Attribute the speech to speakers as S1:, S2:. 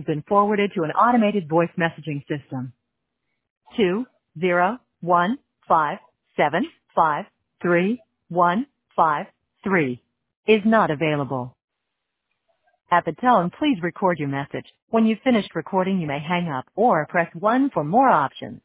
S1: been forwarded to an automated voice messaging system. 20157531553 is not available. At the tone, please record your message. When you've finished recording, you may hang up or press 1 for more options.